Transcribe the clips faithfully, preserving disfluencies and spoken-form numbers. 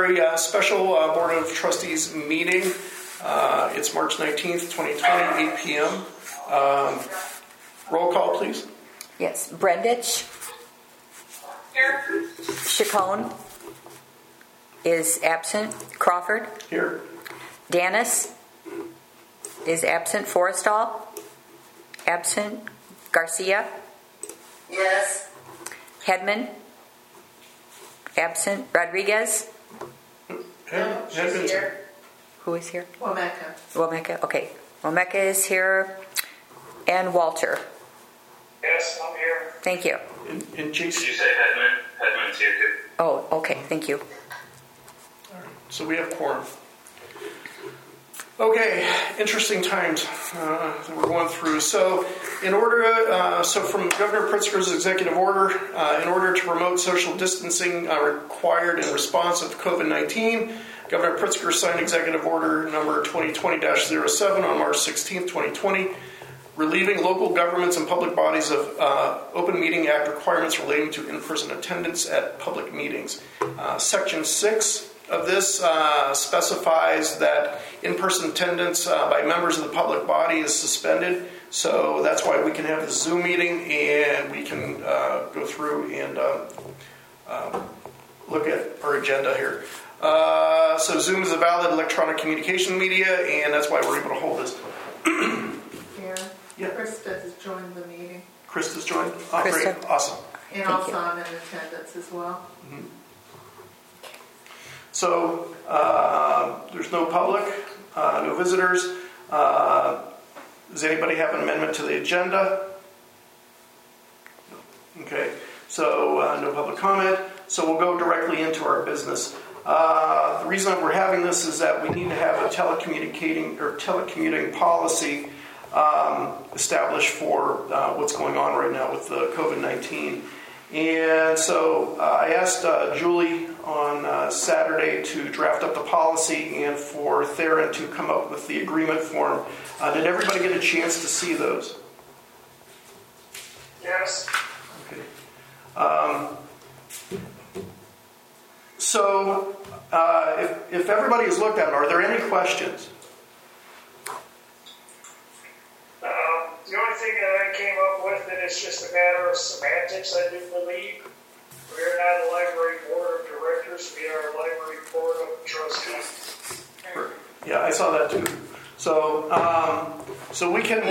January uh, special uh, Board of Trustees meeting. Uh, it's March nineteenth, twenty twenty, eight p.m. Um, roll call, please. Yes. Brendich. Here. Chacon is absent. Crawford. Here. Dennis is absent. Forrestal. Absent. Garcia. Yes. Hedman. Absent. Rodriguez. Hed- Hedman's here. Who is here? Wameka. Wameka. Okay. Wameka is here. And Walter. Yes, I'm here. Thank you. And, and Jason. Did you say Hedman? Hedman's here too. Oh, okay. Thank you. All right. So we have quorum. Okay, interesting times uh, that we're going through. So, in order, uh, so from Governor Pritzker's executive order, uh, in order to promote social distancing uh, required in response of COVID nineteen, Governor Pritzker signed Executive Order number twenty twenty dash oh seven on March sixteenth, twenty twenty, relieving local governments and public bodies of uh, Open Meeting Act requirements relating to in-person attendance at public meetings. Uh, Section six of this uh, specifies that in-person attendance uh, by members of the public body is suspended. So that's why we can have this Zoom meeting and we can uh, go through and uh, um, look at our agenda here. Uh, so Zoom is a valid electronic communication media, and that's why we're able to hold this. Yeah. Yeah. Krista has joined the meeting. Krista's joined. Oh, Krista. great. Awesome. And Thank also you. I'm in attendance as well. Mm-hmm. So uh, there's no public, uh, no visitors. Uh, does anybody have an amendment to the agenda? Okay, so uh, no public comment. So we'll go directly into our business. Uh, the reason that we're having this is that we need to have a telecommunicating or telecommuting policy um, established for uh, what's going on right now with the COVID nineteen. And so uh, I asked uh, Julie on uh, Saturday to draft up the policy and for Theron to come up with the agreement form. Uh, did everybody get a chance to see those? Yes. Okay. Um, so uh, if, if everybody has looked at it, are there any questions? Um, the only thing that I came up with, and it's just a matter of semantics, I do believe. We are not a library board of directors, we are a library board of trustees. Yeah, I saw that too. So, um, so we can,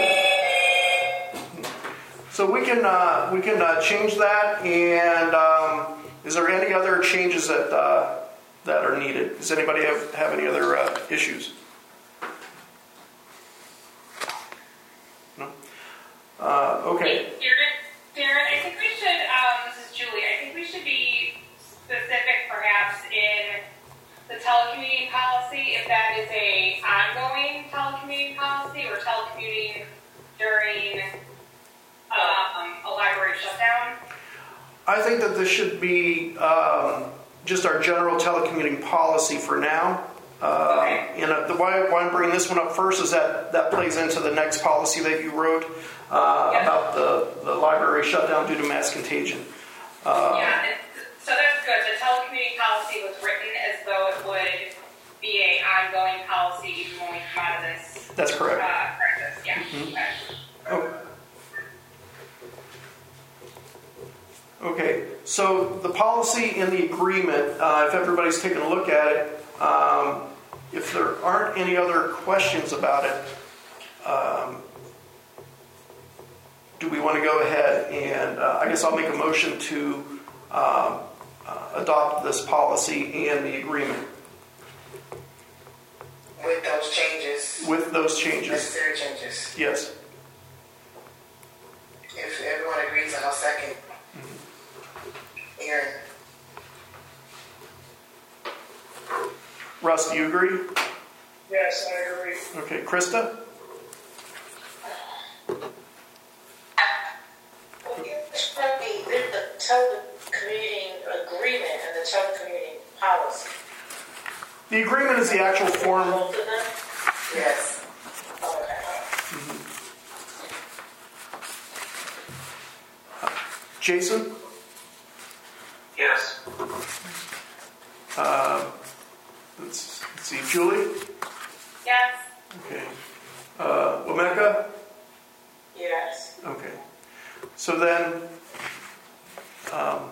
so we can, uh, we can uh, change that. And um, is there any other changes that uh, that are needed? Does anybody have have any other uh, issues? No. Uh, okay. Darren, Darren, I think we should, um, this is Julie, I think we should be specific perhaps in the telecommuting policy, if that is a ongoing telecommuting policy or telecommuting during um, a library shutdown. I think that this should be um, just our general telecommuting policy for now. Uh, Okay. And uh, the why, why I'm bringing this one up first is that that plays into the next policy that you wrote uh, Yeah. about the, the library shutdown due to mass contagion. Uh, Yeah, it, so that's good. The telecommuting policy was written as though it would be a ongoing policy even when we come out of this That's correct. uh, crisis. Yeah. Mhm. Okay. Oh. Okay, so the policy and the agreement, uh, if everybody's taken a look at it, um, if there aren't any other questions about it, um, do we want to go ahead and, uh, I guess I'll make a motion to um, uh, adopt this policy and the agreement With those changes, with those changes. necessary changes. Yes. If everyone agrees, I'll second. Aaron. Russ, do you agree? Yes, I agree. Okay, Krista? There's the telecommuting agreement and the telecommuting policy. The agreement is the actual form. Both of them? Yes. Okay. Jason? Yes. Uh, Let's, let's see, Julie? Yes. Okay. Uh, Wameka? Yes. Okay. So then, um,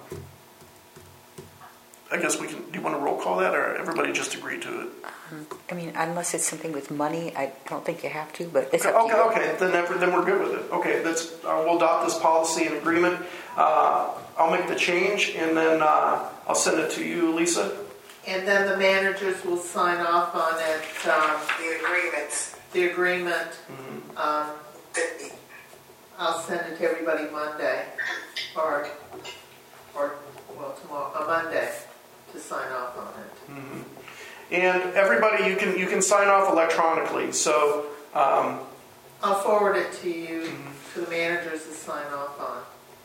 I guess we can, do you want to roll call that, or everybody just agree to it? Um, I mean, unless it's something with money, I don't think you have to, but it's Okay, up to you. okay, then, then we're good with it. Okay, that's, uh, we'll adopt this policy and agreement. Uh, I'll make the change, and then uh, I'll send it to you, Lisa. And then the managers will sign off on it, um, The agreements. the agreement. Mm-hmm. Um, The, I'll send it to everybody Monday, or, or, well, tomorrow, a Monday, to sign off on it. Mm-hmm. And everybody, you can you can sign off electronically. So um, I'll forward it to you, Mhm. to the managers to sign off on.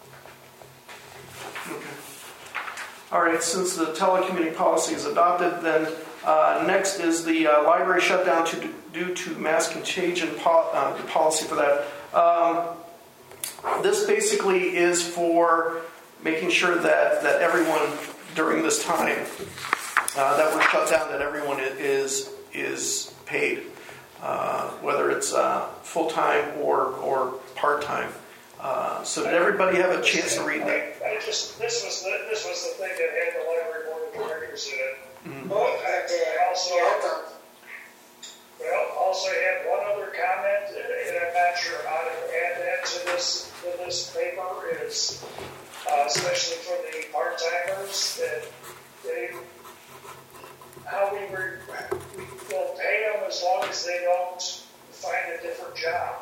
okay. All right. Since the telecommuting policy is adopted, then uh, next is the uh, library shutdown to, due to mass contagion po- uh, the policy for that. Um, this basically is for making sure that that everyone during this time uh, that we're shut down, that everyone is is paid, uh, whether it's uh, full time or or part time. Uh, so did everybody have a chance to read that? I, I just, this was the, this was the thing that had the library board of directors in it. Mm-hmm. Oh, I did. I also, yeah, well, also had one other comment, and and I'm not sure how to add that to this, to this paper, is, uh, especially for the part-timers, that they, how we were, we will pay them as long as they don't find a different job.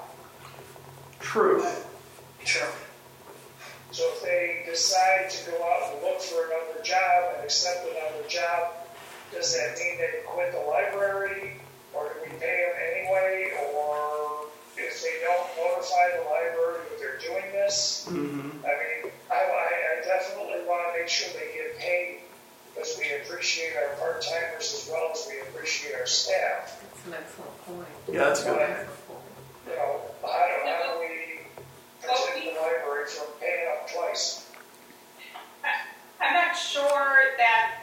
True. True. So if they decide to go out and look for another job and accept another job, does that mean they quit the library, or do we pay them anyway, or if they don't notify the library that they're doing this? Mm-hmm. I mean, I, I, I definitely want to make sure they get paid, because we appreciate our part-timers as well as we appreciate our staff. That's an excellent point. Yeah, that's good. You know, how do, how do we protect the library from paying up twice? I'm not sure that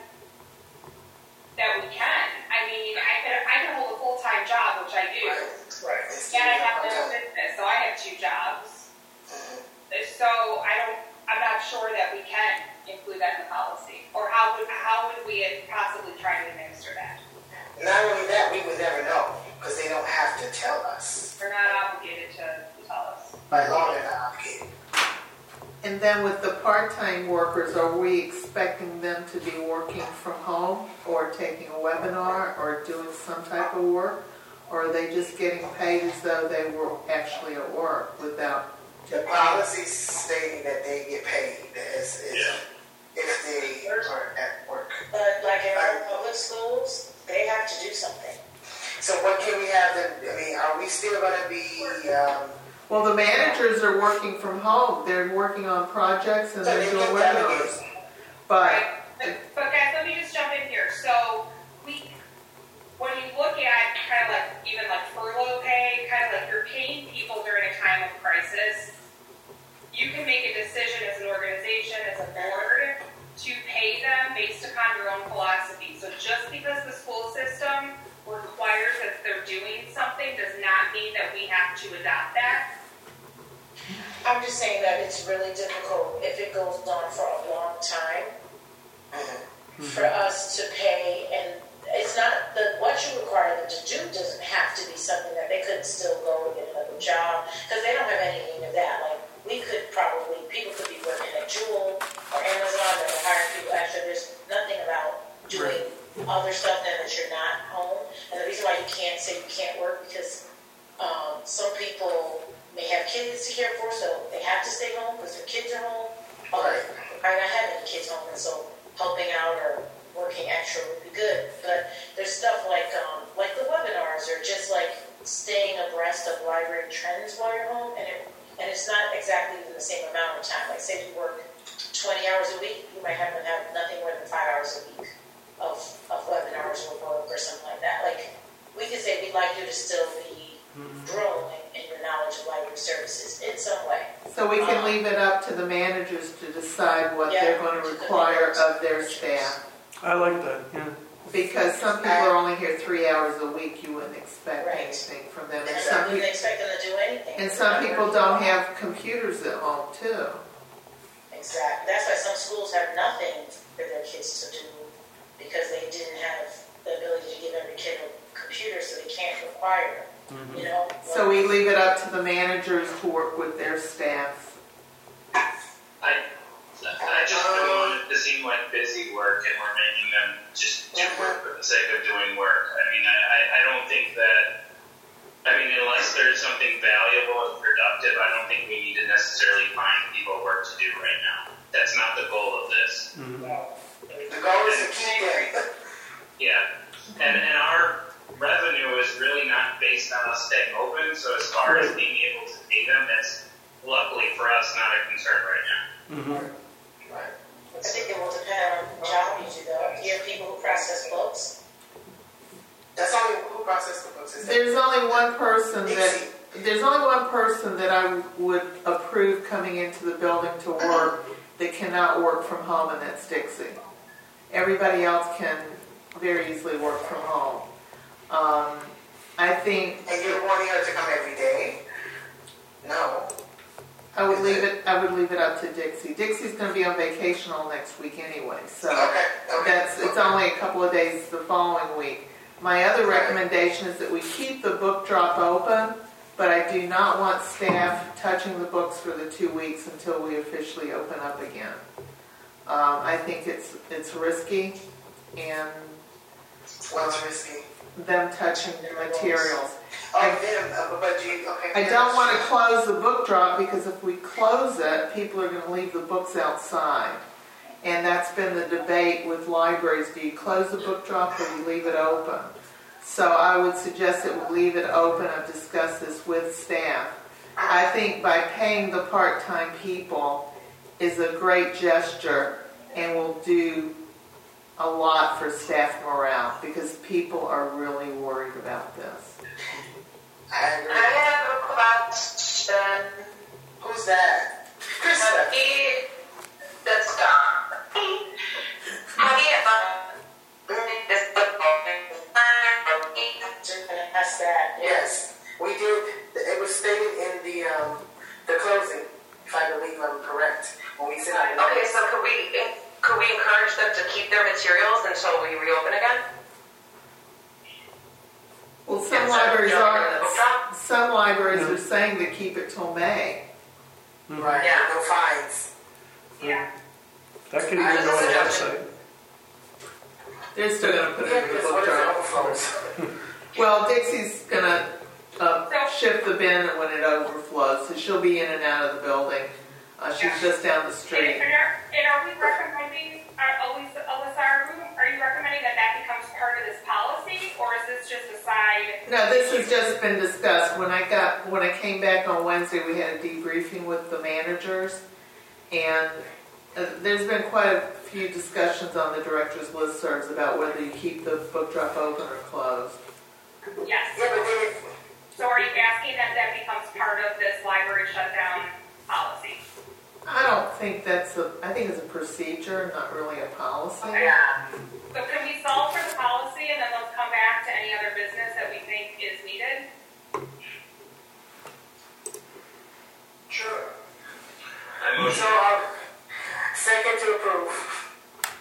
that we can. I mean, I can I can hold a full time job, which I do. Right. And I have my own business, so I have two jobs. So I don't. I'm not sure that we can include that in the policy, or how would how would we possibly try to administer that? Not only that, we would never know, because they don't have to tell us. We're not obligated to tell us. By law, they're not obligated. And then with the part-time workers, are we expecting them to be working from home, or taking a webinar, or doing some type of work? Or are they just getting paid as though they were actually at work without... The policy stating that they get paid as, is if they are at work. But like in our public schools, they have to do something. So what can we have them, I mean, are we still going to be, um, Well, the managers are working from home. They're working on projects and So they're they doing can webinars. delegate. But Right. But, but guys, let me just jump in here. So we, when you look at kind of like even like furlough pay, kind of like you're paying people during a time of crisis, you can make a decision as an organization, as a board, to pay them based upon your own philosophy. So just because the school system requires that they're doing something does not mean that we have to adopt that. I'm just saying that it's really difficult if it goes on for a long time mm-hmm. for us to pay, and it's not the what you require them to do doesn't have to be something that they could still go and get another job, because they don't have any need of that. Like we could probably people could be working at Jewel or Amazon that would hire people. Actually, there's nothing about doing other stuff than that you're not home. And the reason why you can't say you can't work because um, some people may have kids to care for, so they have to stay home because their kids are home. Right. Might not have any kids home, and so helping out or working extra would be good. But there's stuff like um, like the webinars, or just like staying abreast of library trends while you're home, and it, and it's not exactly even the same amount of time. Like say you work twenty hours a week, you might have to have nothing more than five hours a week of of webinars or work or something like that. Like we could say we'd like you to still be growing in your knowledge of library services in some way. so we can Um, leave it up to the managers to decide what yeah, they're going to to the require managers. of their staff. I like that. Yeah. Because some people are only here three hours a week, you wouldn't expect Right. anything from them. And And I some wouldn't people, expect them to do anything. and some people don't have computers at home too. Exactly. That's why some schools have nothing for their kids to do because they didn't have the ability to give every kid a computer, so they can't require. Mm-hmm. You know. So we leave it up to the managers to work with their staff. I, I just don't want it to seem like busy work and we're making them just do work for the sake of doing work. I mean, I, I, I don't think that, I mean, unless there's something valuable and productive, I don't think we need to necessarily find people work to do right now. That's not the goal of this. Mm-hmm. The goal is to keep them. Yeah. And, and our revenue is really not based on us staying open, so as far as being able to pay them, that's luckily for us not a concern right now. Mm-hmm. Right. I think it will depend on the job you do, though. Do you have people who process books? That's only who processes the books. Is that There's only one person that Dixie? there's only one person that I would approve coming into the building to work that cannot work from home, and that's Dixie. Everybody else can very easily work from home. Um, I think And you're wanting her to come every day? No. I would leave it. I would leave it up to Dixie. Dixie's going to be on vacation all next week anyway, so Okay. Okay. that's it's only a couple of days the following week. My other recommendation is that we keep the book drop open, but I do not want staff touching the books for the two weeks until we officially open up again. Um, I think it's it's risky, and What's risky? them touching the materials. Oh, them, uh, but you, okay. I don't want to close the book drop because if we close it, people are going to leave the books outside. And that's been the debate with libraries. Do you close the book drop or do you leave it open? So I would suggest that we leave it open. I've discussed this with staff. I think by paying the part-time people is a great gesture and will do a lot for staff morale because people are really worried about this. I agree. I have a question. Who's that? Krista. He, that's Don. Have you ever this That's that. Yes, we did. It was stated in the um, the closing, if I believe I'm correct, when we said. Okay, so could we could we encourage them to keep their materials until we reopen again? Well, some Yes, libraries sir. are. Some libraries are saying to keep it till May. Right. Yeah. No fines. Yeah. That could even go on the website. They're still going to put it Yeah, in the because book what if it drop. overflows? Well, Dixie's going to uh, shift the bin when it overflows, so she'll be in and out of the building. Uh, she's Yeah. just down the And street. are, and are we recommending, uh, Alyssa, Alyssa, are, we, are you recommending that that becomes part of this policy, or is this just a side? No, this has just been discussed. When I got when I came back on Wednesday, we had a debriefing with the managers, and uh, there's been quite a few discussions on the director's listservs about whether you keep the book drop open or closed. Yes. Yeah, but then it, So are you asking that that becomes part of this library shutdown policy? I don't think that's a. I think it's a procedure, not really a policy. Yeah. So can we solve for the policy and then let's come back to any other business that we think is needed? sure. I motion. So, uh, second to approve.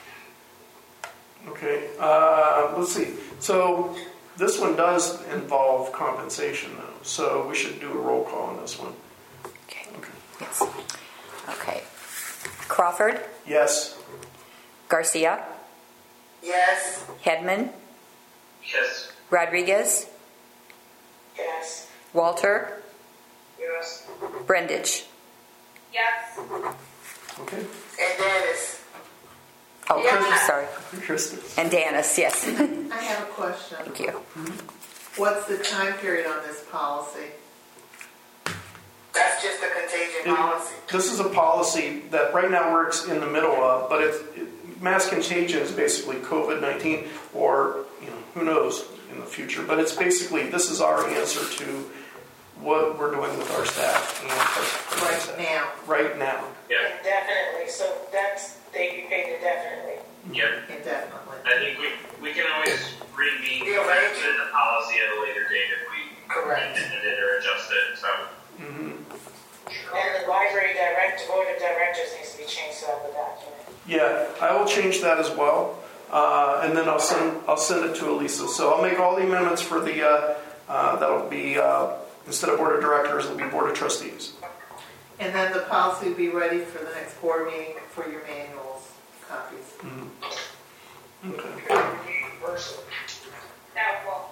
Okay, uh, let's see. So this one does involve compensation, though. So we should do a roll call on this one. Okay. Okay. Yes. Okay. Crawford, Yes. Garcia, Yes. Hedman, Yes. Rodriguez, Yes. Walter, Yes. Brendage. Yes. Okay. And Dennis. Oh, Yeah. sorry. Kristen. And Dennis, yes. I have a question. Thank you. What's the time period on this policy? That's just a contagion policy. This is a policy that right now we're in the middle of, but it's, it, mass contagion is basically COVID nineteen, or you know, who knows in the future. But it's basically, this is our answer to what we're doing with our staff and our, our Right staff. now. Right now. Yeah. Indefinitely. So that's, they be paid indefinitely. Yep. indefinitely. I think we we can always remeet Yeah, right. put in the policy at a later date if we Correct. amend it or adjust it. So Mm-hmm. And the library direct, board of directors needs to be changed on the document. Yeah, I will change that as well, uh, and then I'll send I'll send it to Elisa. So I'll make all the amendments for the uh, uh, that'll be uh, instead of board of directors, it'll be board of trustees. And then the policy will be ready for the next board meeting for your manuals copies. Mm-hmm. Okay. Meet in person. Doubtful.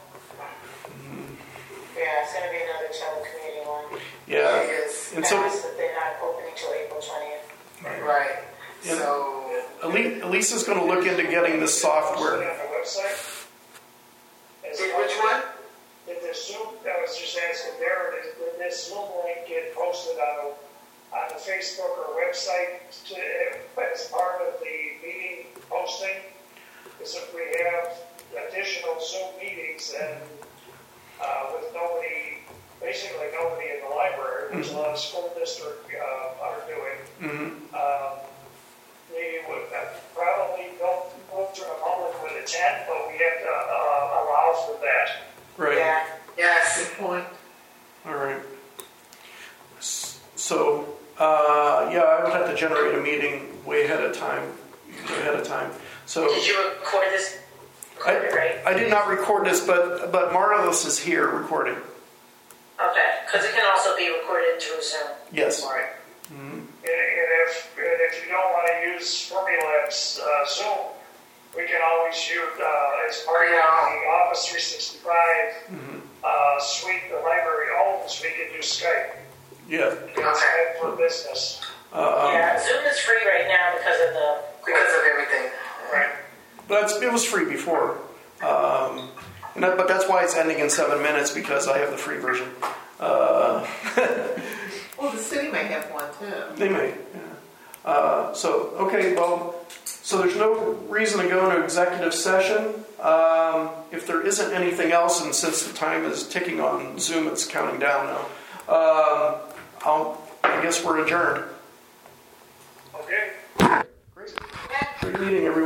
Yeah, it's gonna be another telecommuting one. Yeah, Yes. and so Fast that they're not opening till April twentieth. Right. Yeah. So, Ali- Elisa's going to look into getting this Posted software. on the website. As did well- which one? Did the Zoom, I was just asking Darren, did did this Zoom link get posted on, on the Facebook or website to, as part of the meeting posting? Because if we have additional Zoom meetings and uh, with nobody, basically nobody in the library, which a lot of school districts uh, are doing, Mm-hmm. um, we would uh, probably don't go to the public would attend, but we have to uh, allow for that. Right. Yeah. yes. Good point. All right. S- So, uh, yeah, I would have to generate a meeting way ahead of time. Way ahead of time. So Did you record this? Record it, I, right? I did not record this, but but Marlis is here recording. Okay, because it can also be recorded through Zoom. Yes. Right. Mm-hmm. And, and if and if you don't want to use Fermilab's uh, Zoom, we can always use uh, as part of the Office three sixty-five Mm-hmm. uh, suite the library owns. We can do Skype. Yeah. Skype for business. Uh, Yeah, Zoom is free right now because of the. Because of everything. Right. But it's, it was free before. Um, and that, but that's why it's ending in seven minutes because I have the free version. Uh, Well, the city may have one too. they may. Yeah. Uh, so, okay, well, so there's no reason to go into executive session. Um, if there isn't anything else, and since the time is ticking on Zoom, it's counting down now. Um, I'll, I guess we're adjourned. Okay. Great. Great meeting, everyone.